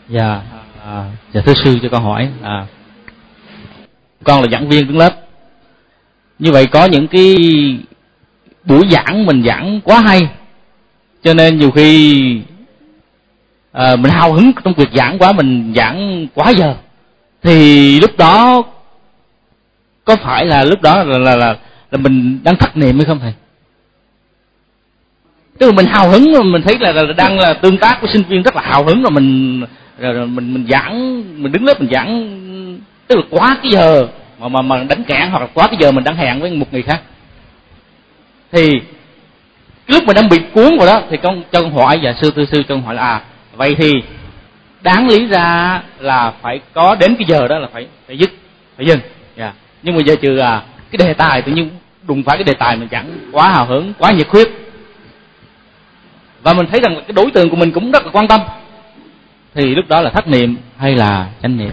Dạ, thưa sư cho con hỏi, con là giảng viên đứng lớp. Như vậy có những cái buổi giảng mình giảng quá hay, cho nên nhiều khi mình hào hứng trong việc giảng quá, mình giảng quá giờ. Thì lúc đó có phải là lúc đó là mình đang thất niệm hay không thầy? Tức là mình hào hứng mà mình thấy là đang là tương tác với sinh viên rất là hào hứng, rồi mình giảng, mình đứng lớp mình giảng, tức là quá cái giờ mà đánh cản, hoặc là quá cái giờ mình đang hẹn với một người khác. Thì lúc mình đang bị cuốn vào đó thì cho con hỏi, và thưa sư cho con hỏi là vậy thì đáng lý ra là phải có đến cái giờ đó là phải dứt, phải dừng. Yeah. Nhưng mà giờ trừ cái đề tài tự nhiên đụng phải cái đề tài mình giảng quá hào hứng, quá nhiệt huyết, và mình thấy rằng cái đối tượng của mình cũng rất là quan tâm, thì lúc đó là thất niệm hay là chánh niệm?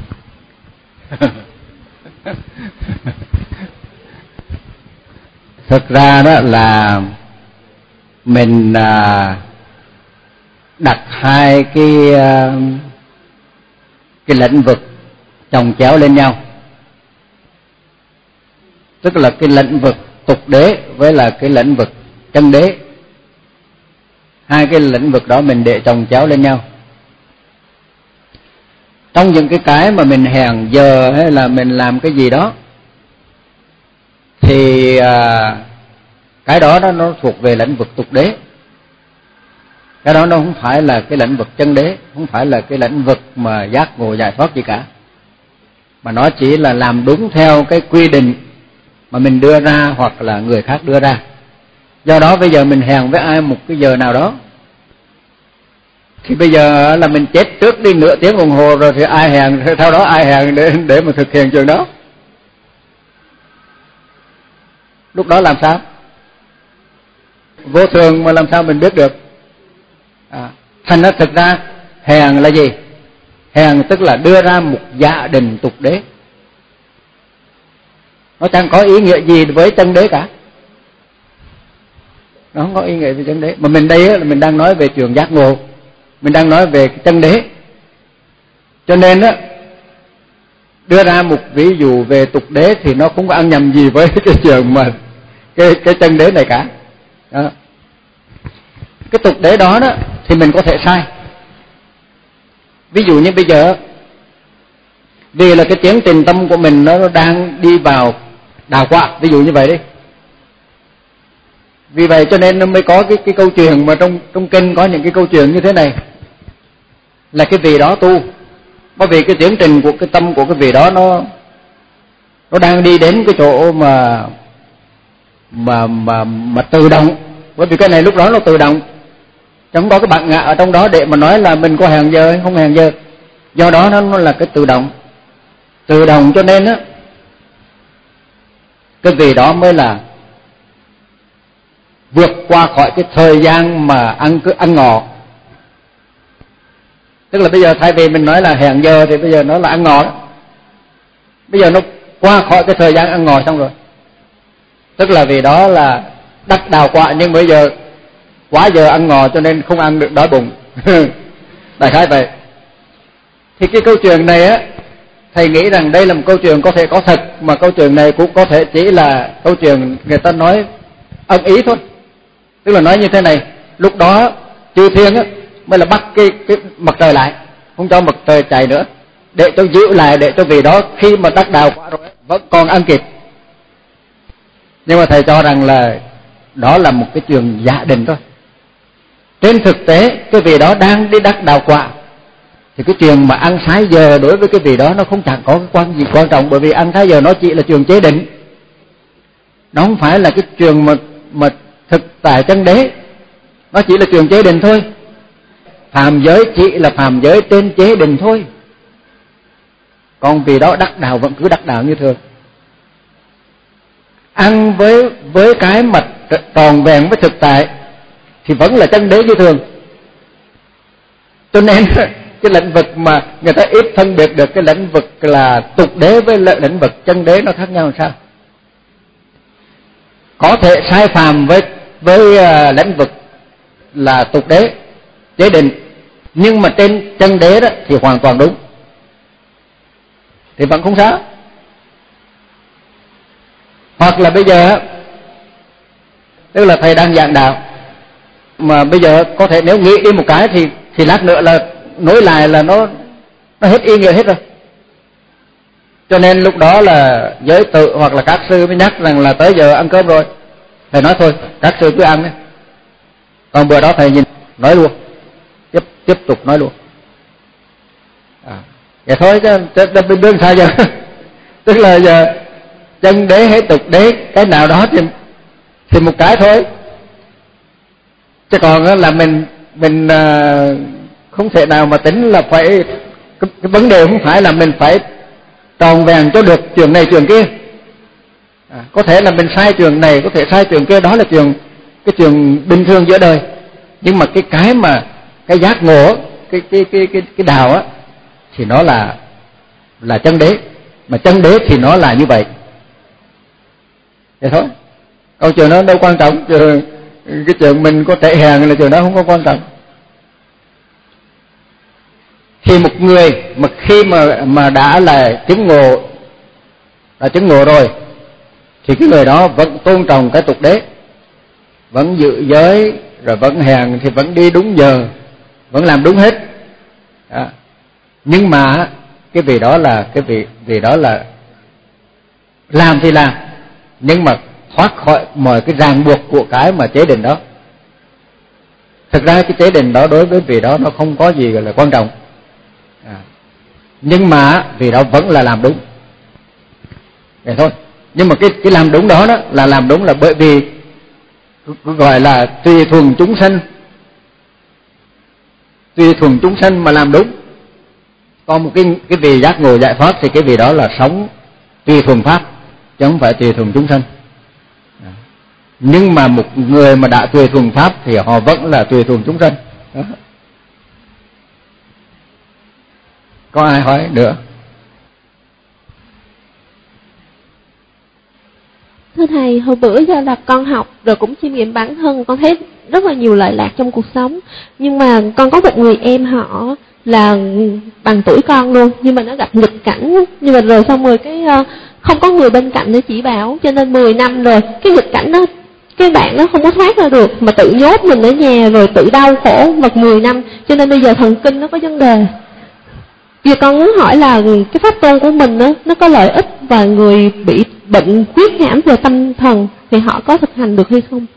Thực ra đó là mình đặt hai cái lĩnh vực chồng chéo lên nhau, tức là cái lĩnh vực tục đế với là cái lĩnh vực chân đế. Hai cái lĩnh vực đó mình để chồng chéo lên nhau. Trong những cái mà mình hẹn giờ hay là mình làm cái gì đó thì cái đó nó thuộc về lĩnh vực tục đế. Cái đó nó không phải là cái lĩnh vực chân đế, không phải là cái lĩnh vực mà giác ngộ giải thoát gì cả, mà nó chỉ là làm đúng theo cái quy định mà mình đưa ra hoặc là người khác đưa ra. Do đó bây giờ mình hẹn với ai một cái giờ nào đó, thì bây giờ là mình chết trước đi nửa tiếng đồng hồ rồi, thì ai hẹn theo đó, ai hẹn để mà thực hiện chuyện đó. Lúc đó làm sao? Vô thường mà làm sao mình biết được? Thành ra thực ra hẹn là gì? Hẹn tức là đưa ra một giả định tục đế, nó chẳng có ý nghĩa gì với chân đế cả. Nó không có ý nghĩa với chân đế. Mà mình đây là mình đang nói về chuyện giác ngộ, mình đang nói về cái chân đế. Cho nên á, đưa ra một ví dụ về tục đế thì nó không có ăn nhầm gì với cái chuyện mà cái chân đế này cả. Đó. Cái tục đế đó thì mình có thể sai. Ví dụ như bây giờ, vì là cái tiến trình tâm của mình nó đang đi vào đào quạ, ví dụ như vậy đi. Vì vậy cho nên nó mới có cái câu chuyện mà trong kinh có những cái câu chuyện như thế này, là cái vị đó tu, bởi vì cái tiến trình của cái tâm của cái vị đó nó đang đi đến cái chỗ mà tự động, bởi vì cái này lúc đó nó tự động, chẳng có cái bạn ngạ ở trong đó để mà nói là mình có hẹn giờ hay không hẹn giờ. Do đó nó là cái tự động, cho nên á cái vị đó mới là vượt qua khỏi cái thời gian mà ăn ngọ. Tức là bây giờ thay vì mình nói là hẹn giờ thì bây giờ nó là ăn ngọ đó. Bây giờ nó qua khỏi cái thời gian ăn ngọ xong rồi. Tức là vì đó là đắc đào quạ, nhưng bây giờ quá giờ ăn ngọ cho nên không ăn được, đói bụng. Đại khái vậy. Thì cái câu chuyện này á, thầy nghĩ rằng đây là một câu chuyện có thể có thật, mà câu chuyện này cũng có thể chỉ là câu chuyện người ta nói âm ý thôi. Tức là nói như thế này, lúc đó chư thiên á mới là bắt cái mặt trời lại, không cho mặt trời chạy nữa, để cho giữ lại, để cho vì đó khi mà đắc đạo quả rồi vẫn còn ăn kịp. Nhưng mà thầy cho rằng là đó là một cái chuyện giả định thôi. Trên thực tế cái vị đó đang đi đắc đạo quả, thì cái chuyện mà ăn sai giờ đối với cái vị đó nó không chẳng có cái gì quan trọng, bởi vì ăn sai giờ nó chỉ là chuyện chế định, nó không phải là cái chuyện mà thực tại chân đế, nó chỉ là chuyện chế định thôi. Phạm giới chỉ là phạm giới trên chế định thôi, còn vì đó đắc đạo vẫn cứ đắc đạo như thường. Ăn với cái mặt tròn vẹn với thực tại thì vẫn là chân đế như thường. Cho nên cái lĩnh vực mà người ta ít phân biệt được cái lĩnh vực là tục đế với lĩnh vực chân đế nó khác nhau làm sao? Có thể sai phàm với lĩnh vực là tục đế chế định, nhưng mà trên chân đế đó thì hoàn toàn đúng, thì vẫn không sao. Hoặc là bây giờ tức là thầy đang giảng đạo, mà bây giờ có thể nếu nghĩ đi một cái thì lát nữa là nối lại là nó hết ý nghĩa hết rồi. Cho nên lúc đó là giới tự hoặc là các sư mới nhắc rằng là tới giờ ăn cơm rồi, thầy nói thôi các sư cứ ăn đấy, còn bữa đó thầy nhìn nói luôn, tiếp tục nói luôn. Vậy thôi chứ bình đương sao giờ tức là giờ chân đế hay tục đế cái nào đó thì một cái thôi, chứ còn là mình không thể nào mà tính là phải cái vấn đề không phải là mình phải tròn vẹn cho được chuyện này chuyện kia. Có thể là mình sai chuyện này, có thể sai chuyện kia, đó là cái chuyện bình thường giữa đời. Nhưng mà cái giác ngộ, cái đạo á thì nó là chân đế, mà chân đế thì nó là như vậy. Vậy thôi. Câu chuyện nó đâu quan trọng, cái chuyện mình có thể hèn là chuyện đó không có quan trọng. Thì một người mà khi mà đã là chứng ngộ rồi thì cái người đó vẫn tôn trọng cái tục đế, vẫn giữ giới, rồi vẫn hèn thì vẫn đi đúng giờ, vẫn làm đúng hết. Nhưng mà cái vị đó là làm thì làm, nhưng mà thoát khỏi mọi cái ràng buộc của cái mà chế định đó. Thực ra cái chế định đó đối với vị đó nó không có gì gọi là quan trọng, nhưng mà vị đó vẫn là làm đúng. Vậy thôi. Nhưng mà cái làm đúng đó là làm đúng là bởi vì gọi là tùy thuần chúng sanh mà làm đúng. Còn một cái vị giác ngộ giải thoát thì cái vị đó là sống tùy thuần pháp, chứ không phải tùy thuần chúng sanh. Nhưng mà một người mà đã tùy thuần pháp thì họ vẫn là tùy thuần chúng sanh. Có ai hỏi nữa? Thưa thầy, hồi bữa giờ là con học rồi cũng chiêm nghiệm bản thân, con thấy rất là nhiều lợi lạc trong cuộc sống. Nhưng mà con có một người em họ là bằng tuổi con luôn, nhưng mà nó gặp nghịch cảnh, nhưng mà rồi xong rồi cái không có người bên cạnh để chỉ bảo, cho nên 10 năm rồi cái nghịch cảnh đó cái bạn nó không có thoát ra được, mà tự nhốt mình ở nhà rồi tự đau khổ mất 10 năm, cho nên bây giờ thần kinh nó có vấn đề. Giờ con muốn hỏi là cái pháp tu của mình nó có lợi ích, và người bị bệnh huyết hãm về tâm thần thì họ có thực hành được hay không?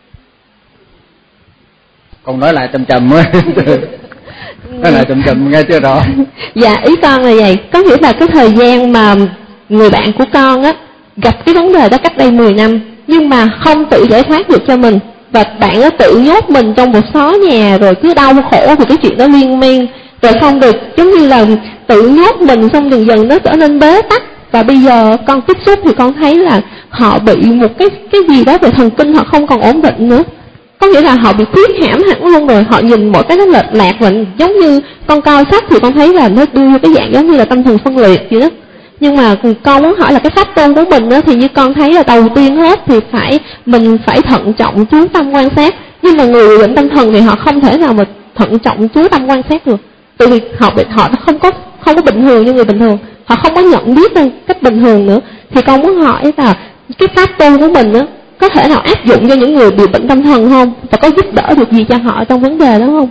Con nói lại chậm mới nói lại chậm nghe chưa rõ. Dạ, ý con là vậy, có nghĩa là cái thời gian mà người bạn của con gặp cái vấn đề đó cách đây 10 năm, nhưng mà không tự giải thoát được cho mình, và bạn tự nhốt mình trong một xó nhà rồi cứ đau khổ vì cái chuyện đó liên miên, rồi xong rồi giống như là tự nhốt mình, xong dần dần nó trở nên bế tắc. Và bây giờ con tiếp xúc thì con thấy là họ bị một cái gì đó về thần kinh, họ không còn ổn định nữa. Có nghĩa là họ bị khuyết hãm hẳn luôn rồi, họ nhìn mọi cái nó lệch lạc, và giống như con coi sách thì con thấy là nó đưa vô cái dạng giống như là tâm thần phân liệt vậy đó. Nhưng mà con muốn hỏi là cái pháp tu của mình thì như con thấy là đầu tiên hết thì mình phải thận trọng chú tâm quan sát. Nhưng mà người bệnh tâm thần thì họ không thể nào mà thận trọng chú tâm quan sát được, tại vì họ không có bình thường như người bình thường, họ không có nhận biết cách bình thường nữa. Thì con muốn hỏi là cái pháp tu của mình có thể nào áp dụng cho những người bị bệnh tâm thần không, và có giúp đỡ được gì cho họ trong vấn đề đó không?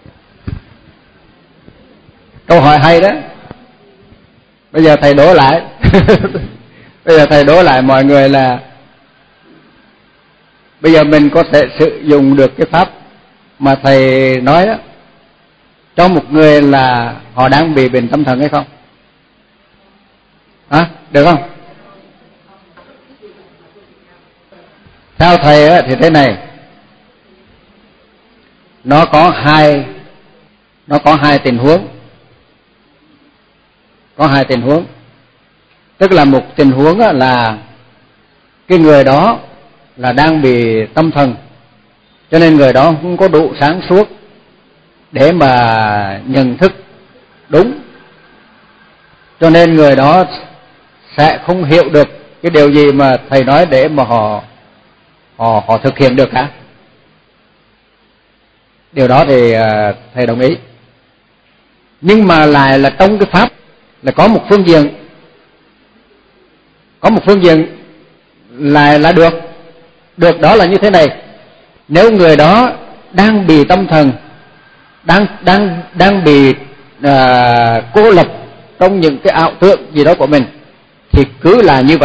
Câu hỏi hay đó. Bây giờ thầy đố lại bây giờ thầy đố lại mọi người là bây giờ mình có thể sử dụng được cái pháp mà thầy nói đó cho một người là họ đang bị bệnh tâm thần hay không? Được không? Theo thầy thì thế này, nó có hai tình huống. Có hai tình huống. Tức là một tình huống là cái người đó là đang bị tâm thần, cho nên người đó không có đủ sáng suốt để mà nhận thức đúng, cho nên người đó sẽ không hiểu được cái điều gì mà thầy nói để mà họ thực hiện được cả. Điều đó thì thầy đồng ý. Nhưng mà lại là trong cái pháp là có một phương diện lại là được đó là như thế này. Nếu người đó đang bị tâm thần, đang bị cô lập trong những cái ảo tưởng gì đó của mình, thì cứ là như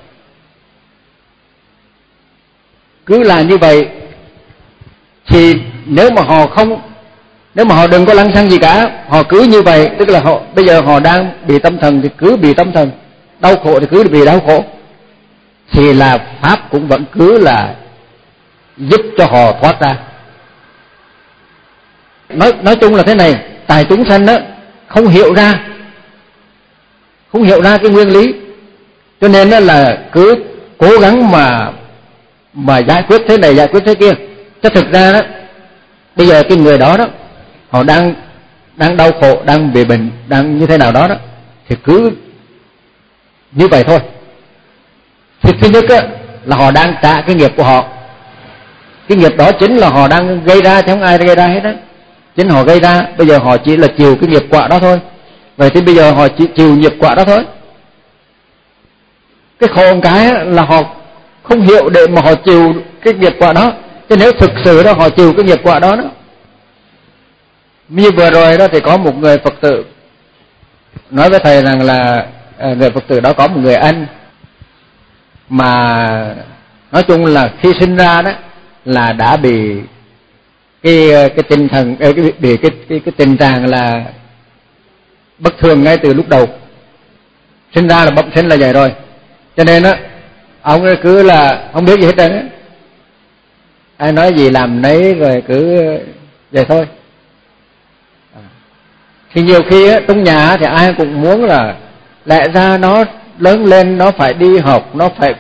vậy. Thì nếu mà họ đừng có lăng xăng gì cả, họ cứ như vậy, tức là bây giờ họ đang bị tâm thần thì cứ bị tâm thần, đau khổ thì cứ bị đau khổ, thì là pháp cũng vẫn cứ là giúp cho họ thoát ra. Nói chung là thế này, tại chúng sanh đó không hiểu ra cái nguyên lý, cho nên đó là cứ cố gắng mà giải quyết thế này giải quyết thế kia. Chứ thực ra đó, bây giờ cái người đó họ đang đau khổ, đang bị bệnh, đang như thế nào đó thì cứ như vậy thôi. Thì thứ nhất là họ đang trả cái nghiệp của họ. Cái nghiệp đó chính là họ đang gây ra, chứ không ai gây ra hết á. Chính họ gây ra, bây giờ họ chỉ là chịu cái nghiệp quả đó thôi. Vậy thì bây giờ họ chỉ chịu nghiệp quả đó thôi. Cái khổ một cái là họ không hiểu để mà họ chịu cái nghiệp quả đó. Chứ nếu thực sự đó họ chịu cái nghiệp quả đó. Như vừa rồi đó thì có một người Phật tử nói với thầy rằng là người Phật tử đó có một người anh mà nói chung là khi sinh ra đó là đã bị cái tinh thần bị cái tình trạng là bất thường ngay từ lúc đầu. Sinh ra là bẩm sinh là vậy rồi. Cho nên á ông cứ là không biết gì hết trơn á. Ai nói gì làm nấy rồi cứ vậy thôi. Thì nhiều khi á trong nhà thì ai cũng muốn là lẽ ra nó lớn lên nó phải đi học, nó phải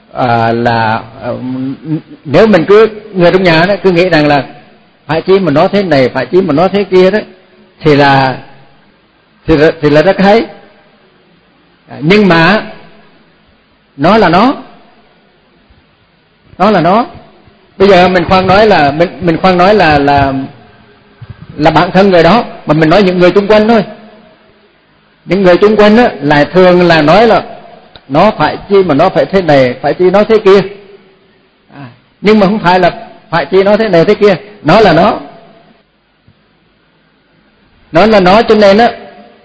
nếu mình cứ người trong nhà đó cứ nghĩ rằng là phải chi mà nó thế này, phải chi mà nó thế kia đó thì là rất hay. Nhưng mà nó là nó. Bây giờ mình khoan nói là mình khoan nói là bản thân người đó, mà mình nói những người xung quanh thôi. Những người xung quanh á lại thường là nói là nó phải chi mà nó phải thế này, phải chi nó thế kia. Nhưng mà không phải là phải chi nó thế này thế kia, nó là nó. Nó là nó, cho nên á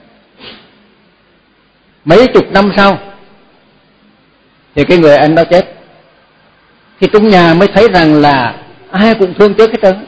mấy chục năm sau thì cái người anh đó chết. Thì trong nhà mới thấy rằng là ai cũng thương tiếc hết trơn.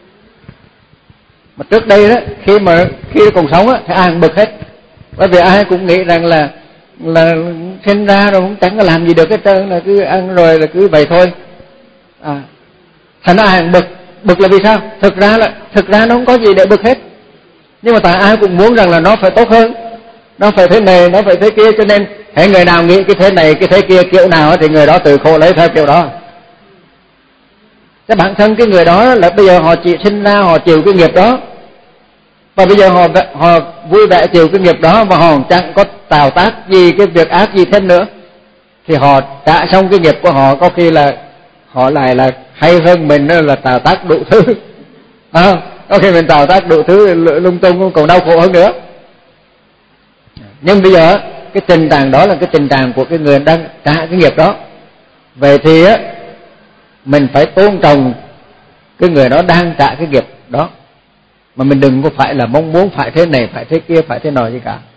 Mà trước đây đó khi còn sống á thì ai cũng bực hết. Bởi vì ai cũng nghĩ rằng là sinh ra rồi cũng chẳng có làm gì được hết trơn, là cứ ăn rồi là cứ vậy thôi. Thành ra ai cũng bực là vì sao? Thực ra nó không có gì để bực hết. Nhưng mà tại ai cũng muốn rằng là nó phải tốt hơn, nó phải thế này, nó phải thế kia, cho nên hễ người nào nghĩ cái thế này, cái thế kia kiểu nào thì người đó tự khổ lấy theo kiểu đó. Cái bản thân cái người đó là bây giờ họ chỉ sinh ra họ chịu cái nghiệp đó, và bây giờ họ vui vẻ chịu cái nghiệp đó, và họ chẳng có tạo tác gì cái việc ác gì thêm nữa, thì họ trả xong cái nghiệp của họ, có khi là họ lại là hay hơn mình là tạo tác đủ thứ. Có khi mình tạo tác đủ thứ lung tung còn đau khổ hơn nữa. Nhưng bây giờ cái tình trạng đó là cái tình trạng của cái người đang trả cái nghiệp đó. Vậy thì á mình phải tôn trọng cái người đó đang trả cái nghiệp đó, mà mình đừng có phải là mong muốn phải thế này, phải thế kia, phải thế nọ gì cả.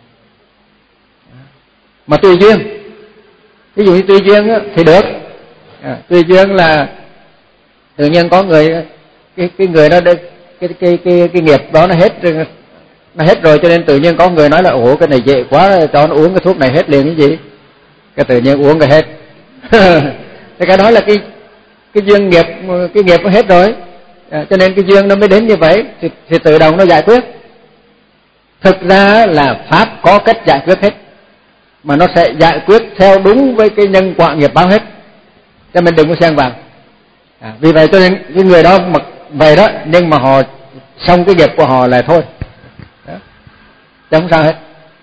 Mà tùy duyên, ví dụ như tùy duyên á, thì được. Tùy duyên là tự nhiên có người cái người đó cái nghiệp đó nó hết rồi, cho nên tự nhiên có người nói là ủa cái này dễ quá, cho nó uống cái thuốc này hết liền cái gì, cái tự nhiên uống cái hết. Thì cái đó là cái duyên nghiệp, cái nghiệp nó hết rồi, cho nên cái duyên nó mới đến như vậy, thì tự động nó giải quyết. Thực ra là pháp có cách giải quyết hết, mà nó sẽ giải quyết theo đúng với cái nhân quả nghiệp báo hết, cho mình đừng có xen vào. Vì vậy cho nên cái người đó mà vậy đó, nhưng mà họ xong cái nghiệp của họ là thôi, chứ không sao hết.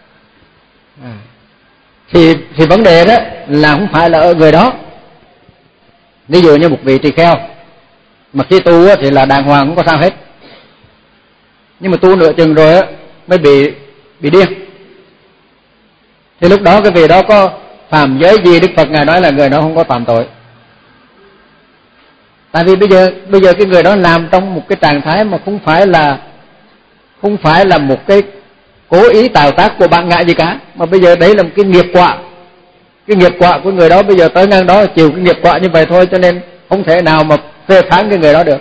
Thì vấn đề đó là không phải là ở người đó. Ví dụ như một vị tỳ kheo mà khi tu thì là đàng hoàng không có sao hết, nhưng mà tu nửa chừng rồi á, mới bị điên. Thì lúc đó cái vị đó có phạm giới gì, Đức Phật Ngài nói là người đó không có phạm tội. Tại vì bây giờ cái người đó làm trong một cái trạng thái mà không phải là một cái cố ý tạo tác của bạn ngã gì cả, mà bây giờ đấy là một cái nghiệp quả. Cái nghiệp quả của người đó bây giờ tới ngang đó chịu cái nghiệp quả như vậy thôi, cho nên không thể nào mà phê phán cái người đó được.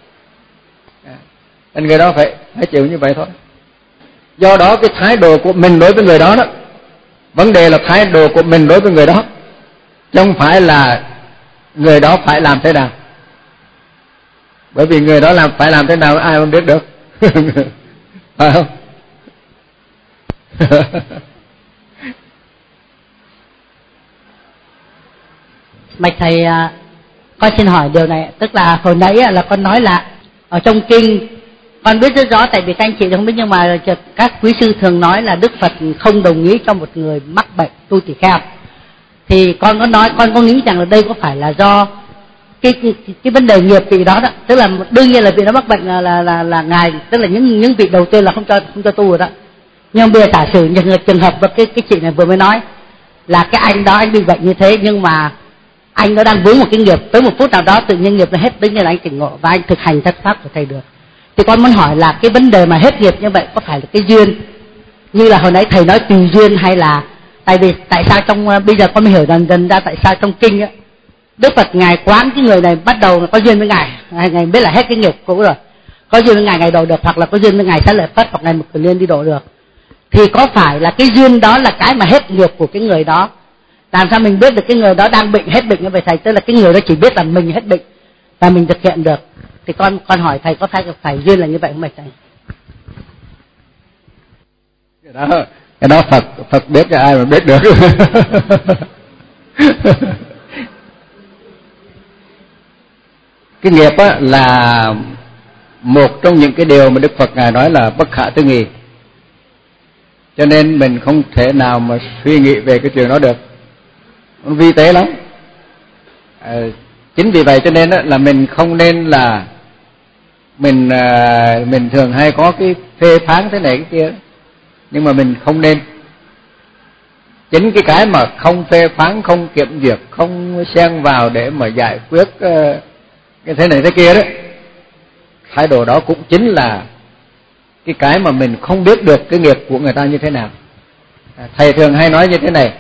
Nên người đó phải chịu như vậy thôi. Do đó cái thái độ của mình đối với người đó, vấn đề là thái độ của mình đối với người đó, chứ không phải là người đó phải làm thế nào. Bởi vì người đó phải làm thế nào ai không biết được. Phải không? Bạch thầy, con xin hỏi điều này, tức là hồi nãy là con nói là ở trong kinh con biết rất rõ, tại vì các anh chị không biết, nhưng mà các quý sư thường nói là Đức Phật không đồng ý cho một người mắc bệnh tu tỳ kheo. Thì con có nói, con có nghĩ rằng là đây có phải là do cái vấn đề nghiệp vị đó, tức là đương nhiên là vị đó mắc bệnh là ngài, tức là những vị đầu tiên là không cho tu rồi đó. Nhưng bây giờ giả sử những trường hợp cái chị này vừa mới nói là cái anh đó anh bị bệnh như thế, nhưng mà anh nó đang vướng một cái nghiệp, tới một phút nào đó tự nhiên nghiệp nó hết, tự nhiên là anh tỉnh ngộ và anh thực hành thất pháp của thầy được. Thì con muốn hỏi là cái vấn đề mà hết nghiệp như vậy có phải là cái duyên như là hồi nãy thầy nói tùy duyên, hay là tại sao trong bây giờ con mới hiểu dần ra tại sao trong kinh á Đức Phật ngài quán cái người này bắt đầu có duyên với ngài biết là hết cái nghiệp cũ rồi, có duyên với ngài độ được, hoặc là có duyên với ngài Xá Lợi Phất hoặc ngài Mục Kiền Liên đi độ được. Thì có phải là cái duyên đó là cái mà hết nghiệp của cái người đó? Làm sao mình biết được cái người đó đang bệnh hết bệnh như vậy thầy? Tức là cái người đó chỉ biết là mình hết bệnh và mình thực hiện được. Thì con hỏi thầy có phải duyên là như vậy không thầy? Cái đó Phật biết, cho ai mà biết được. Cái nghiệp á là một trong những cái điều mà Đức Phật ngài nói là bất khả tư nghị, cho nên mình không thể nào mà suy nghĩ về cái chuyện đó được, nó vi tế lắm. Chính vì vậy cho nên là mình không nên là mình thường hay có cái phê phán thế này cái kia, nhưng mà mình không nên. Chính cái mà không phê phán, không kiểm duyệt, không xen vào để mà giải quyết cái thế này thế kia đó, thái độ đó cũng chính là cái mà mình không biết được cái nghiệp của người ta như thế nào. Thầy thường hay nói như thế này: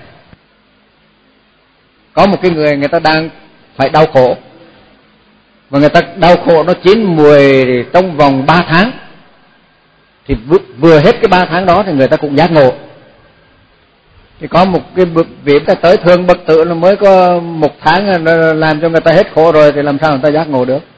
có một cái người ta đang phải đau khổ, và người ta đau khổ nó chín mùi trong vòng 3 tháng, thì vừa hết cái 3 tháng đó thì người ta cũng giác ngộ. Thì có một cái vị ta tới thương bất tử nó mới có 1 tháng làm cho người ta hết khổ rồi, thì làm sao người ta giác ngộ được?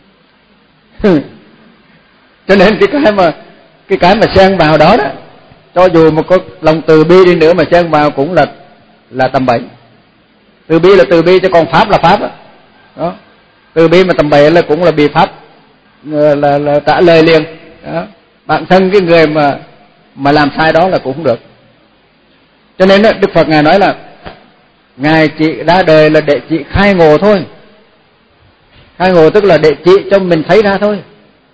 Cho nên cái mà xen vào đó, cho dù mà có lòng từ bi đi nữa mà xen vào cũng là tầm bậy. Từ bi là từ bi, chứ còn pháp là pháp đó. Từ bi mà tầm bậy là cũng là bị pháp là trả lời liền đó. Bản thân cái người mà làm sai đó là cũng không được. Cho nên Đức Phật ngài nói là ngài chỉ ra đời là để chỉ khai ngộ thôi. Khai ngộ tức là để chỉ cho mình thấy ra thôi.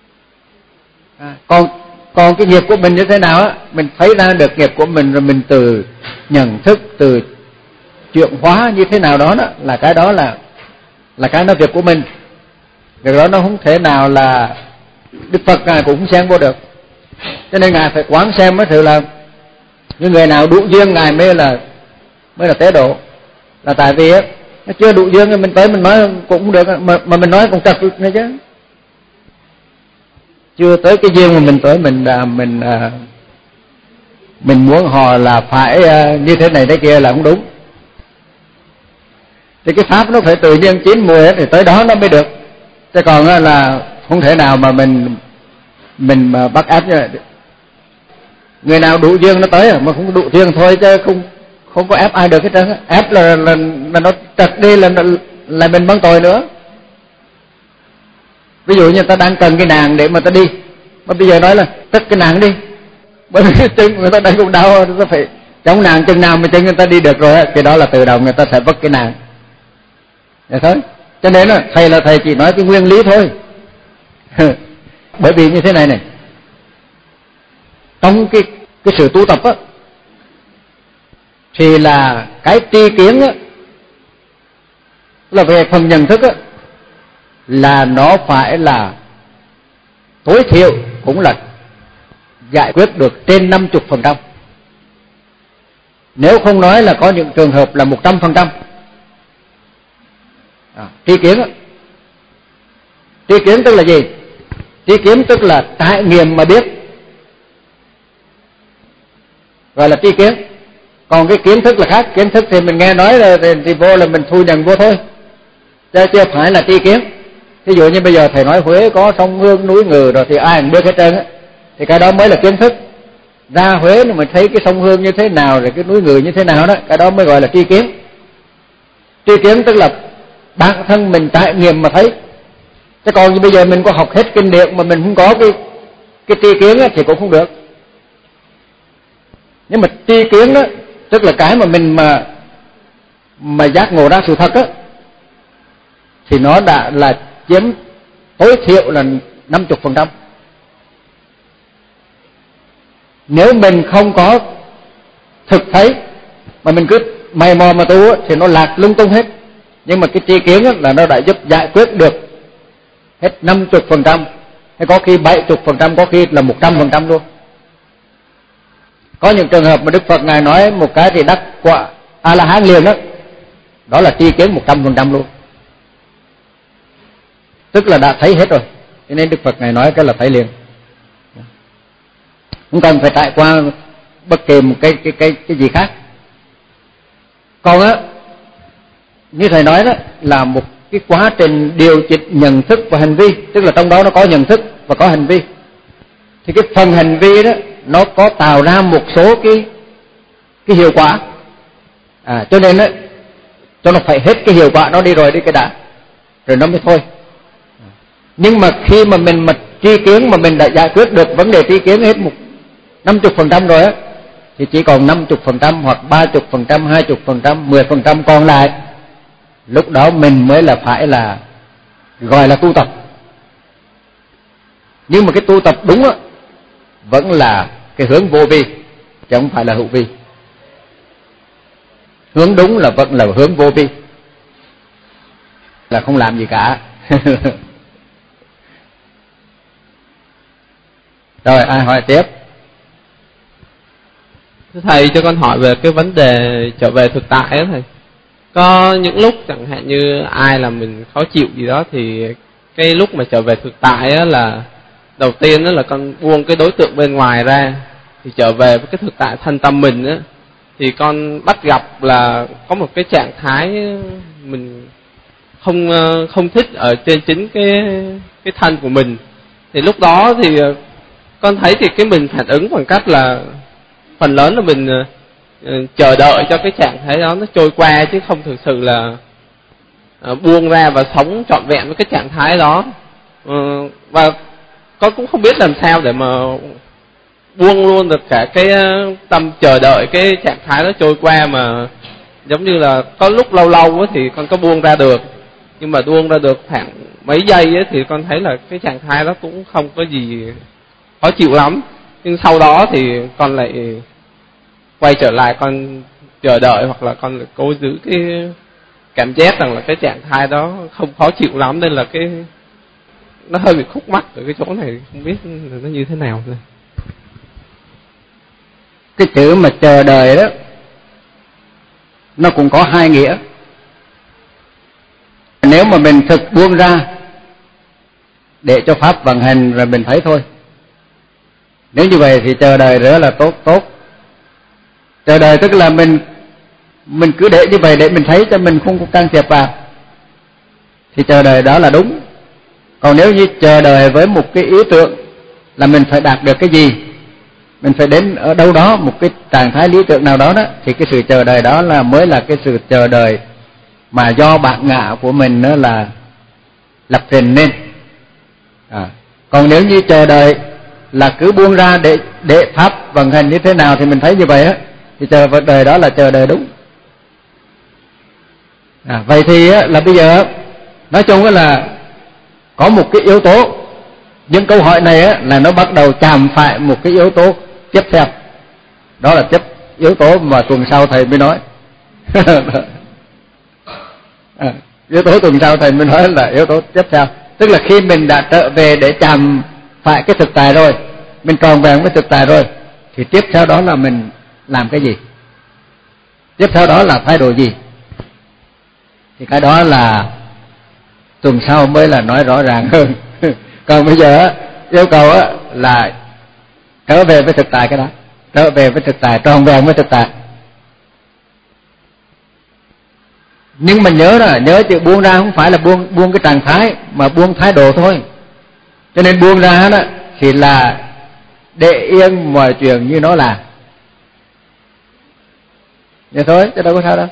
Còn cái nghiệp của mình như thế nào á, mình thấy ra được nghiệp của mình rồi mình từ nhận thức, từ chuyển hóa như thế nào đó, là cái đó là cái nó việc của mình. Việc đó nó không thể nào là Đức Phật ngài cũng không xen vô được. Cho nên ngài phải quán xem mới thử là những người nào đủ duyên ngài mới là tế độ. Là tại vì á nó chưa đủ duyên thì mình tới mình nói cũng được, mà mình nói cũng trật nữa chứ. Chưa tới cái duyên mà mình tới mình muốn họ là phải như thế này thế kia là không đúng. Thì cái pháp nó phải tự nhiên chín mùi thì tới đó nó mới được. Chứ còn là không thể nào mà mình bắt ép như vậy. Người nào đủ duyên nó tới, mà không đủ duyên thôi, chứ không có ép ai được hết trơn. Ép là nó trật đi là mình mang tội nữa. Ví dụ như ta đang cần cái nàng để mà ta đi, mà bây giờ nói là tất cái nàng đi, bởi vì cái chân người ta đang cũng đau, ta phải chống nàng chừng nào mà chân người ta đi được rồi, cái đó là tự động người ta sẽ vứt cái nàng. Vậy thôi. Cho nên thầy là thầy chỉ nói cái nguyên lý thôi. Bởi vì như thế này trong cái sự tu tập á, thì là cái tri kiến á, là về phần nhận thức á, là nó phải là tối thiểu cũng là giải quyết được trên 50%. Nếu không nói là có những trường hợp là 100%. Tri kiến á, tri kiến tức là gì? Tri kiến tức là trải nghiệm mà biết, gọi là tri kiến. Còn cái kiến thức là khác. Kiến thức thì mình nghe nói là thì vô là mình thu nhận vô thôi, chứ chưa phải là tri kiến. Ví dụ như bây giờ thầy nói Huế có sông Hương, núi Ngừ rồi thì ai cũng biết hết trơn á, thì cái đó mới là kiến thức. Ra Huế thì mình thấy cái sông Hương như thế nào, rồi cái núi Ngừ như thế nào đó, cái đó mới gọi là tri kiến. Tri kiến tức là bản thân mình trải nghiệm mà thấy. Chứ còn như bây giờ mình có học hết kinh điển mà mình không có cái tri kiến á, thì cũng không được. Nhưng mà tri kiến đó tức là cái mà mình mà giác ngộ ra sự thật á, thì nó đã là chiếm tối thiểu là 50%. Nếu mình không có thực thấy mà mình cứ mày mò mà tu thì nó lạc lung tung hết. Nhưng mà cái tri kiến là nó đã giúp giải quyết được hết 50%, hay có khi 70%, có khi là 100% luôn. Có những trường hợp mà Đức Phật Ngài nói một cái thì đắc quả A-la-hán liền đó, đó là tri kiến 100% luôn, tức là đã thấy hết rồi. Cho nên Đức Phật Ngài nói cái là thấy liền, không cần phải trải qua bất kỳ một cái gì khác. Còn á, như thầy nói đó, là một cái quá trình điều chỉnh nhận thức và hành vi, tức là trong đó nó có nhận thức và có hành vi. Thì cái phần hành vi đó nó có tạo ra một số cái hiệu quả, cho nên đó, cho nó phải hết cái hiệu quả nó đi rồi cái đã, rồi nó mới thôi. Nhưng mà khi mà mình tri kiến mà mình đã giải quyết được vấn đề tri kiến hết 50% rồi á, thì chỉ còn 50% hoặc 30%, 20%, 10% còn lại, lúc đó mình mới là phải là gọi là tu tập. Nhưng mà cái tu tập đúng á, vẫn là cái hướng vô vi, chứ không phải là hữu vi. Hướng đúng là vẫn là hướng vô vi, là không làm gì cả. Rồi ai hỏi tiếp? Thầy cho con hỏi về cái vấn đề trở về thực tại đó thầy. Có những lúc chẳng hạn như ai là mình khó chịu gì đó, thì cái lúc mà trở về thực tại á, là đầu tiên đó là con buông cái đối tượng bên ngoài ra, thì trở về với cái thực tại thân tâm mình á, thì con bắt gặp là có một cái trạng thái mình không thích ở trên chính cái thân của mình. Thì lúc đó thì con thấy thì cái mình phản ứng bằng cách là phần lớn là mình chờ đợi cho cái trạng thái đó nó trôi qua, chứ không thực sự là buông ra và sống trọn vẹn với cái trạng thái đó. Và con cũng không biết làm sao để mà buông luôn được cả cái tâm chờ đợi cái trạng thái đó trôi qua, mà giống như là có lúc lâu lâu thì con có buông ra được, nhưng mà buông ra được khoảng mấy giây thì con thấy là cái trạng thái đó cũng không có gì khó chịu lắm. Nhưng sau đó thì con lại quay trở lại, con chờ đợi, hoặc là con lại cố giữ cái cảm giác rằng là cái trạng thái đó không khó chịu lắm, nên là cái nó hơi bị khúc mắc ở cái chỗ này, không biết là nó như thế nào nữa. Cái chữ mà chờ đợi đó nó cũng có hai nghĩa. Nếu mà mình thực buông ra để cho pháp vận hành rồi mình thấy thôi, nếu như vậy thì chờ đợi rất là tốt. Chờ đợi tức là mình cứ để như vậy để mình thấy, cho mình không có can thiệp vào, thì chờ đợi đó là đúng. Còn nếu như chờ đợi với một cái ý tưởng là mình phải đạt được cái gì, mình phải đến ở đâu đó, một cái trạng thái lý tưởng nào đó đó, thì cái sự chờ đợi đó là mới là cái sự chờ đợi mà do bản ngã của mình đó là lập trình nên. Còn nếu như chờ đợi là cứ buông ra để pháp vận hành như thế nào thì mình thấy như vậy á, thì chờ đợi đó là chờ đợi đúng. Vậy thì là bây giờ nói chung là có một cái yếu tố, những câu hỏi này là nó bắt đầu chạm phải một cái yếu tố tiếp theo. Đó là yếu tố mà tuần sau thầy mới nói. Yếu tố tuần sau thầy mới nói là yếu tố tiếp theo. Tức là khi mình đã trở về để chạm phải cái thực tại rồi, mình tròn vẹn với thực tại rồi, thì tiếp theo đó là mình làm cái gì, tiếp theo đó là thái độ gì, thì cái đó là tuần sau mới là nói rõ ràng hơn. Còn bây giờ yêu cầu là trở về với thực tại, cái đó trở về với thực tại, tròn vẹn với thực tại. Nhưng mà nhớ chữ buông ra không phải là buông cái trạng thái, mà buông thái độ thôi. Cho nên buông ra đó thì là để yên mọi chuyện như nó là. Vậy thôi, chứ đâu có sao đâu.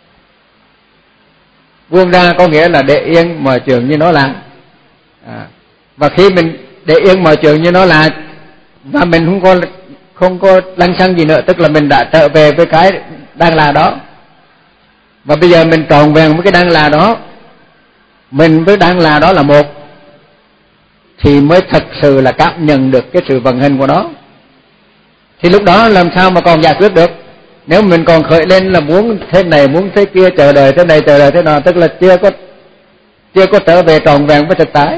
Buông ra có nghĩa là để yên mọi chuyện như nó là. Và khi mình để yên mọi chuyện như nó là, và mình không có lăng xăng gì nữa, tức là mình đã trở về với cái đang là đó. Và bây giờ mình tròn vẹn với cái đang là đó, mình với đang là đó là một, thì mới thật sự là cảm nhận được cái sự vận hành của nó. Thì lúc đó làm sao mà còn giải quyết được? Nếu mình còn khởi lên là muốn thế này muốn thế kia, chờ đợi thế này chờ đợi thế nào, tức là chưa có trở về tròn vẹn với thực tại,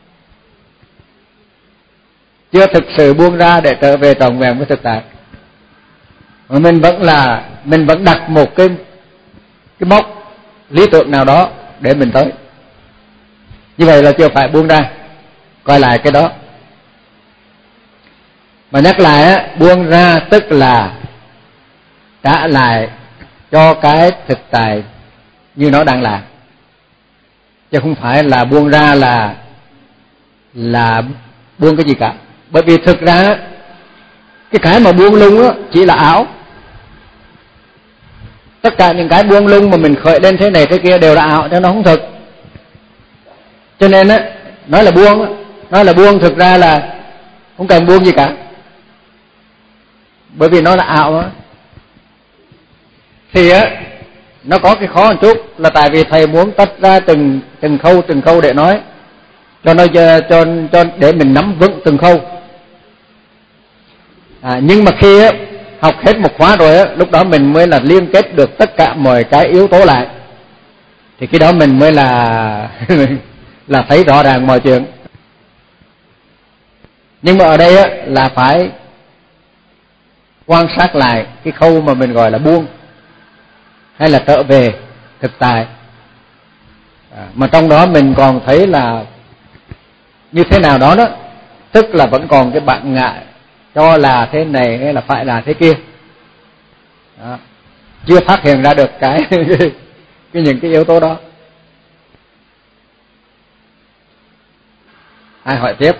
chưa thực sự buông ra để trở về tròn vẹn với thực tại. Mà mình vẫn đặt một cái mốc lý tưởng nào đó để mình tới. Như vậy là chưa phải buông ra. Coi lại cái đó. Mà nhắc lại buông ra tức là trả lại cho cái thực tại như nó đang là, chứ không phải là buông ra là buông cái gì cả. Bởi vì thực ra cái mà buông lung đó chỉ là ảo. Tất cả những cái buông lung mà mình khởi lên thế này thế kia đều là ảo, cho nó không thực. Cho nên nói là buông thực ra là không cần buông gì cả, bởi vì nó là ảo đó. Thì nó có cái khó một chút là tại vì thầy muốn tách ra từng khâu để nói cho nó cho để mình nắm vững từng khâu. Nhưng mà khi học hết một khóa rồi lúc đó mình mới là liên kết được tất cả mọi cái yếu tố lại, thì cái đó mình mới là là thấy rõ ràng mọi chuyện. Nhưng mà ở đây là phải quan sát lại cái khâu mà mình gọi là buông hay là trở về thực tại. Mà trong đó mình còn thấy là như thế nào đó, tức là vẫn còn cái bản ngại cho là thế này hay là phải là thế kia. Đó. Chưa phát hiện ra được những cái yếu tố đó. Ai hỏi tiếp?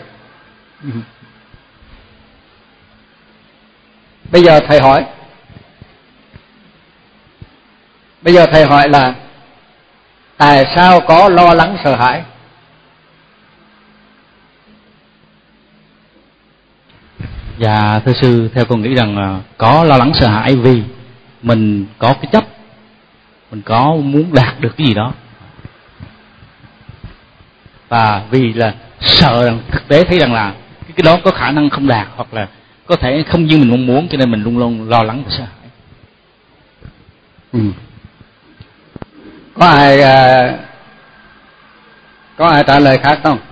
Bây giờ thầy hỏi là tại sao có lo lắng sợ hãi? Dạ thưa sư, theo con nghĩ rằng là có lo lắng sợ hãi vì mình có cái chấp, mình có muốn đạt được cái gì đó, và vì là sợ rằng thực tế thấy rằng là cái đó có khả năng không đạt, hoặc là có thể không như mình mong muốn, cho nên mình luôn luôn lo lắng và sợ hãi. Có ai trả lời khác không?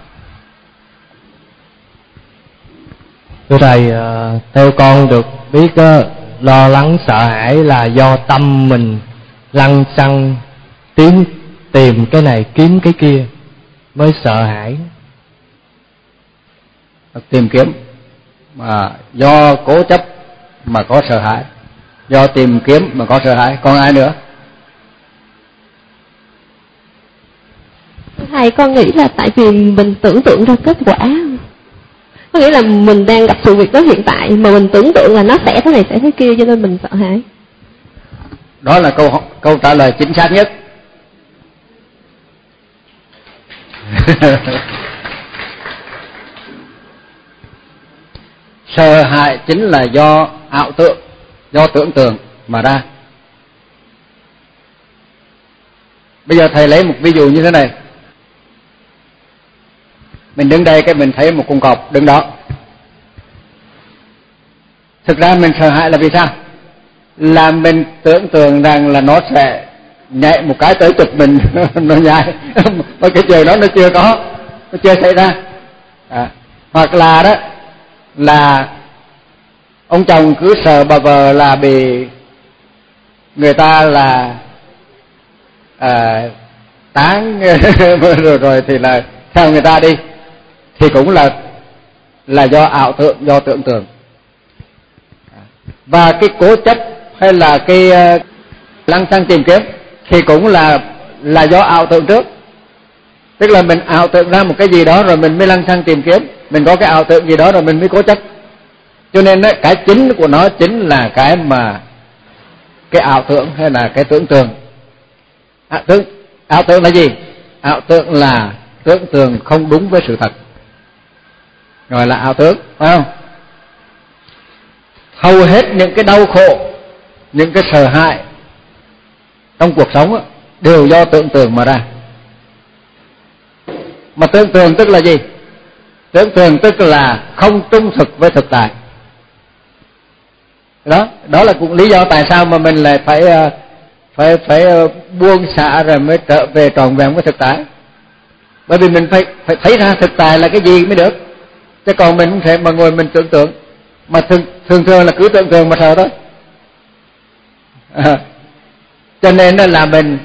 Thưa thầy, theo con được biết lo lắng sợ hãi là do tâm mình lăng xăng tìm cái này kiếm cái kia mới sợ hãi. Tìm kiếm mà do cố chấp mà có sợ hãi, do tìm kiếm mà có sợ hãi. Còn ai nữa? Thầy, con nghĩ là tại vì mình tưởng tượng ra kết quả. Có nghĩa là mình đang gặp sự việc đó hiện tại mà mình tưởng tượng là nó sẽ thế này sẽ thế kia, cho nên mình sợ hãi. Đó là câu trả lời chính xác nhất. Sợ hãi chính là do ảo tưởng, do tưởng tượng mà ra. Bây giờ thầy lấy một ví dụ như thế này. Mình đứng đây cái mình thấy một con cọp đứng đó. Thực ra mình sợ hãi là vì sao? Là mình tưởng tượng rằng là nó sẽ nhảy một cái tới chụp mình nó nhảy mà cái chuyện đó nó chưa xảy ra. Hoặc là đó là ông chồng cứ sợ bà vợ là bị người ta là tán rồi thì là theo người ta đi, thì cũng là do ảo tưởng, do tưởng tượng. Và cái cố chấp hay là cái lăng xăng tìm kiếm thì cũng là do ảo tưởng trước. Tức là mình ảo tưởng ra một cái gì đó rồi mình mới lăng xăng tìm kiếm, mình có cái ảo tưởng gì đó rồi mình mới cố chấp. Cho nên cái chính của nó chính là cái mà cái ảo tưởng hay là cái tưởng tượng. Ảo tưởng là gì? Ảo tưởng là tưởng tượng không đúng với sự thật, gọi là ảo tưởng, phải không? Hầu hết những cái đau khổ, những cái sợ hãi trong cuộc sống đều do tưởng tượng mà ra. Mà tưởng tượng tức là gì? Tưởng tượng tức là không trung thực với thực tại. Đó là cũng lý do tại sao mà mình lại phải buông xả rồi mới trở về trọn vẹn với thực tại. Bởi vì mình phải thấy ra thực tại là cái gì mới được. Chứ còn mình không thể mà ngồi mình tưởng tượng, mà thường là cứ tưởng tượng mà sợ thôi. Cho nên là mình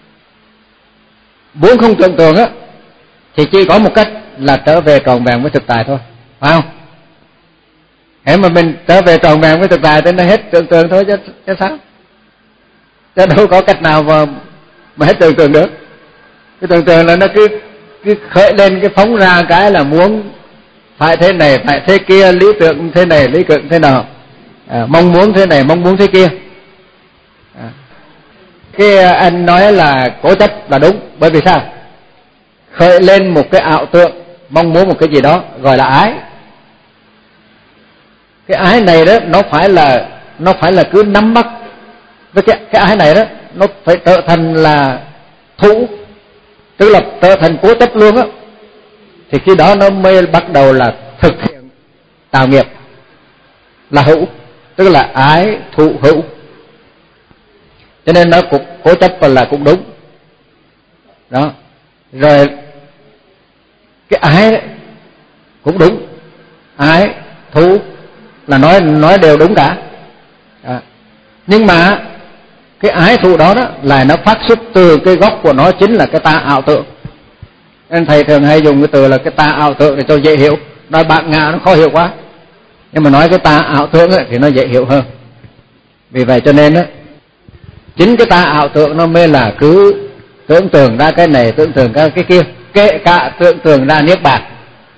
muốn không tưởng tượng thì chỉ có một cách là trở về trọn vẹn với thực tại thôi, phải không? Hễ mà mình trở về trọn vẹn với thực tại thì nó hết tưởng tượng thôi chứ sao? Chứ đâu có cách nào mà hết tưởng tượng được. Cái tưởng tượng là nó cứ khởi lên, cái phóng ra cái là muốn phải thế này, phải thế kia, lý tưởng thế này, lý tưởng thế nào, mong muốn thế này, mong muốn thế kia. Cái anh nói là cố chấp là đúng, bởi vì sao? Khởi lên một cái ảo tưởng, mong muốn một cái gì đó gọi là ái. Cái ái này đó nó phải là cứ nắm bắt với cái ái này đó, nó phải trở thành là thụ, tức là trở thành cố chấp luôn á, thì khi đó nó mới bắt đầu là thực hiện tạo nghiệp, là hữu, tức là ái thụ hữu. Cho nên nó cũng cố chấp là cũng đúng đó. Rồi cái ái đấy cũng đúng, ái thụ là nói đều đúng cả. Nhưng mà cái ái thụ đó là nó phát xuất từ cái gốc của nó chính là cái ta ảo tưởng. Nên thầy thường hay dùng cái từ là cái ta ảo tưởng để cho dễ hiểu. Nói bạn ngạ nó khó hiểu quá, nhưng mà nói cái ta ảo tưởng thì nó dễ hiểu hơn. Vì vậy cho nên chính cái ta ảo tưởng nó mới là cứ tưởng tượng ra cái này, tưởng tượng ra cái kia, kể cả tưởng tượng ra niết bàn.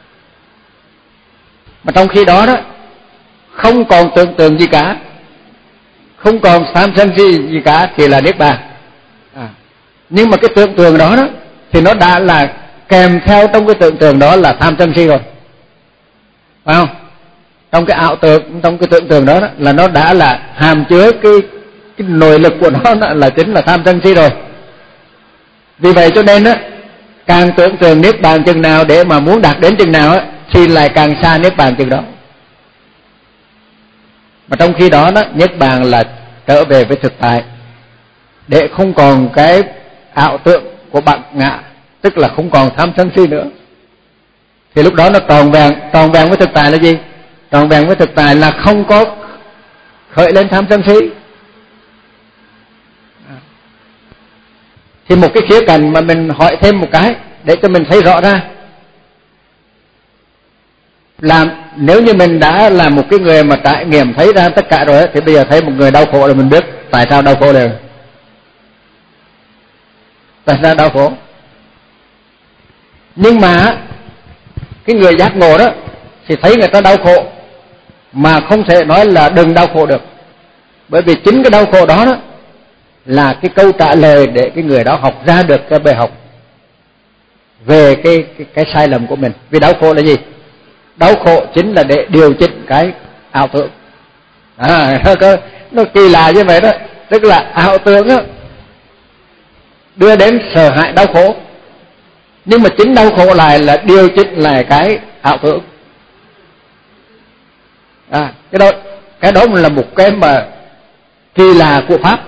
Mà trong khi đó không còn tưởng tượng gì cả, không còn tham sân si gì cả thì là niết bàn. Nhưng mà cái tưởng tượng đó thì nó đã là kèm theo trong cái tưởng tượng đó là tham sân si rồi, phải không? Trong cái ảo tưởng, trong cái tưởng tượng đó là nó đã là hàm chứa cái nội lực của nó là chính là tham sân si rồi. Vì vậy cho nên càng tưởng tượng niết bàn chừng nào để mà muốn đạt đến chừng nào thì lại càng xa niết bàn chừng đó. Mà trong khi đó niết bàn là trở về với thực tại, để không còn cái ảo tưởng của bạn ngạ, tức là không còn tham sân si nữa. Thì lúc đó nó tròn vẹn với thực tại là gì? Tròn vẹn với thực tại là không có khởi lên tham sân si. Thì một cái khía cạnh mà mình hỏi thêm một cái để cho mình thấy rõ ra là nếu như mình đã là một cái người mà trải nghiệm thấy ra tất cả rồi thì bây giờ thấy một người đau khổ là mình biết tại sao đau khổ được. Tại sao đau khổ? Nhưng mà cái người giác ngộ đó thì thấy người ta đau khổ mà không thể nói là đừng đau khổ được, bởi vì chính cái đau khổ đó là cái câu trả lời để cái người đó học ra được cái bài học về cái sai lầm của mình. Vì đau khổ là gì? Đau khổ chính là để điều chỉnh cái ảo tưởng. Nó kỳ lạ như vậy đó. Tức là ảo tưởng đưa đến sợ hãi đau khổ, nhưng mà chính đau khổ lại là điều chỉnh lại cái ảo tưởng. Cái đó Cái đó là một cái mà kỳ lạ của Pháp,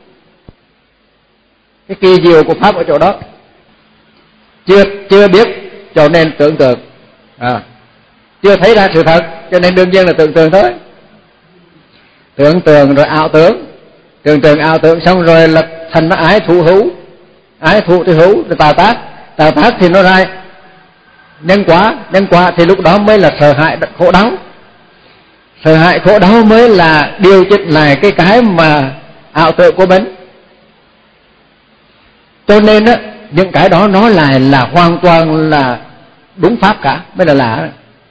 cái kỳ diệu của Pháp ở chỗ đó. Chưa biết cho nên tưởng tượng, chưa thấy ra sự thật cho nên đương nhiên là tưởng tượng thôi. Tưởng tượng rồi ảo tưởng, tưởng tượng ảo tưởng xong rồi là thành nó ái thụ hữu, ái thụ thì hữu, rồi tạo tác thì nó ra nhân quả thì lúc đó mới là sợ hãi khổ đau. Sợ hãi khổ đau mới là điều chỉnh lại cái mà ảo tưởng của mình. Cho nên á, những cái đó nói lại là hoàn toàn là đúng pháp cả, mới là lạ.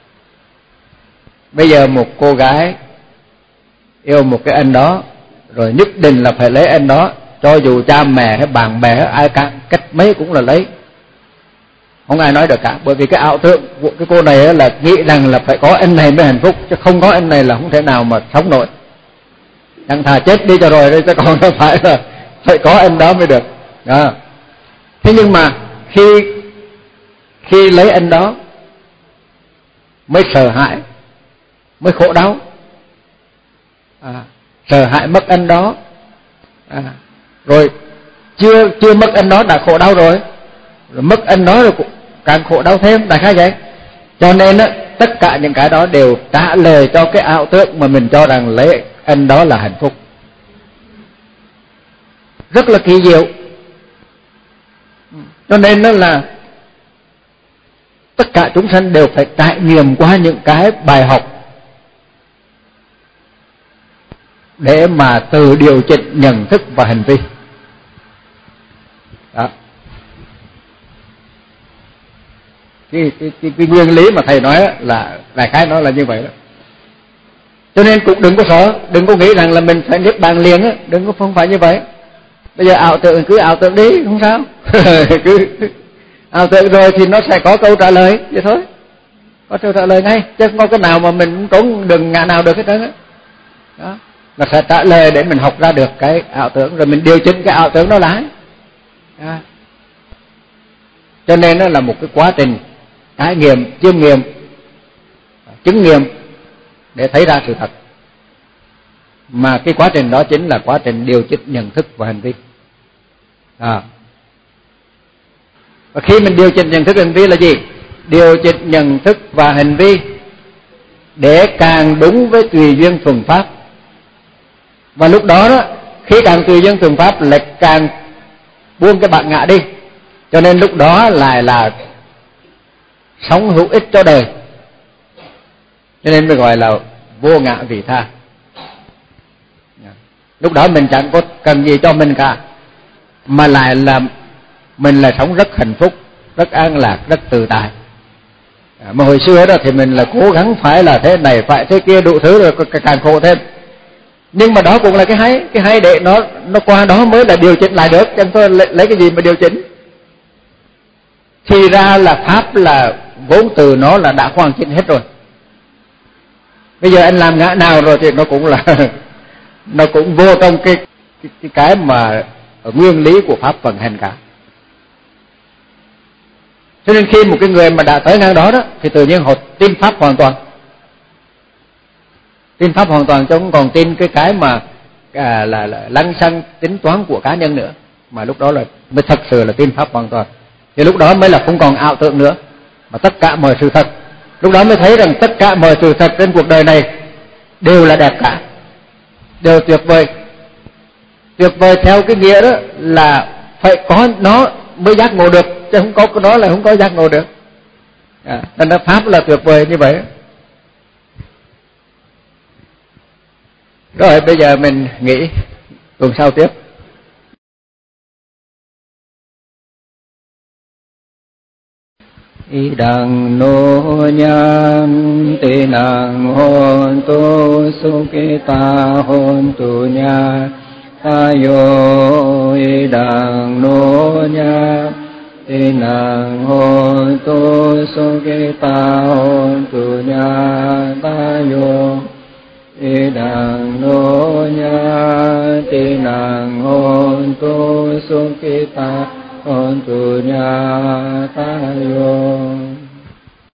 Bây giờ một cô gái yêu một cái anh đó, rồi nhất định là phải lấy anh đó, cho dù cha mẹ hay bạn bè hay ai cả cách mấy cũng là lấy, không ai nói được cả. Bởi vì cái ảo tưởng của cái cô này là nghĩ rằng là phải có anh này mới hạnh phúc, chứ không có anh này là không thể nào mà sống nổi. Chẳng thà chết đi cho rồi đấy, chứ còn nó phải là phải có anh đó mới được đó. Thế nhưng mà khi lấy anh đó mới sợ hãi, mới khổ đau, sợ hãi mất anh đó, rồi chưa mất anh đó đã khổ đau rồi mất anh đó rồi cũng càng khổ đau thêm, đại khái vậy. Cho nên á, tất cả những cái đó đều trả lời cho cái ảo tưởng mà mình cho rằng lấy anh đó là hạnh phúc, rất là kỳ diệu. Cho nên đó là tất cả chúng sanh đều phải trải nghiệm qua những cái bài học để mà tự điều chỉnh nhận thức và hành vi đó. Cái nguyên lý mà thầy nói là đại khái nó là như vậy đó. Cho nên cũng đừng có sợ, đừng có nghĩ rằng là mình phải niết bàn liền á, đừng có, không phải như vậy. Bây giờ ảo tưởng cứ ảo tưởng đi, không sao. Cứ ảo tưởng rồi thì nó sẽ có câu trả lời vậy thôi, có câu trả lời ngay, chứ không có cái nào mà mình cũng đừng ngã nào được hết trơn á. Đó, nó sẽ trả lời để mình học ra được cái ảo tưởng, rồi mình điều chỉnh cái ảo tưởng đó lại. Cho nên nó là một cái quá trình trải nghiệm, chiêm nghiệm, chứng nghiệm để thấy ra sự thật. Mà cái quá trình đó chính là quá trình điều chỉnh nhận thức và hành vi. Và khi mình điều chỉnh nhận thức và hành vi là gì? Điều chỉnh nhận thức và hành vi để càng đúng với tùy duyên thuần pháp. Và lúc đó đó, khi càng tùy duyên thuần pháp lại càng buông cái bản ngã đi. Cho nên lúc đó lại là sống hữu ích cho đời. Cho nên mới gọi là vô ngã vị tha. Lúc đó mình chẳng có cần gì cho mình cả, mà lại là mình là sống rất hạnh phúc, rất an lạc, rất tự tại. Mà hồi xưa đó thì mình là cố gắng phải là thế này, phải thế kia đủ thứ, rồi càng khổ thêm. Nhưng mà đó cũng là cái hay để nó qua đó mới là điều chỉnh lại được, chẳng có lấy cái gì mà điều chỉnh. Thì ra là pháp là vốn từ nó là đã hoàn chỉnh hết rồi. Bây giờ anh làm ngã nào rồi thì nó cũng là nó cũng vô trong cái mà nguyên lý của pháp vận hành cả. Cho nên khi một cái người mà đã tới ngang đó đó thì tự nhiên họ tin pháp hoàn toàn. Tin pháp hoàn toàn chứ không còn tin cái mà là lăng xăng tính toán của cá nhân nữa, mà lúc đó là mới thật sự là tin pháp hoàn toàn. Thì lúc đó mới là không còn ảo tưởng nữa, mà tất cả mọi sự thật. Lúc đó mới thấy rằng tất cả mọi sự thật trên cuộc đời này đều là đẹp cả, đều tuyệt vời. Tuyệt vời theo cái nghĩa đó là phải có nó mới giác ngộ được, chứ không có cái đó là không có giác ngộ được. Nên là pháp là tuyệt vời như vậy. Rồi bây giờ mình nghĩ tuần sau tiếp. Idang no nyan te nang hon tu sukita hon tu nya tayo. Idang no nyan te nang hon tu sukita hon tu nya tayo. Idang no nya te nang hon tu sukita hon tu nya tayo.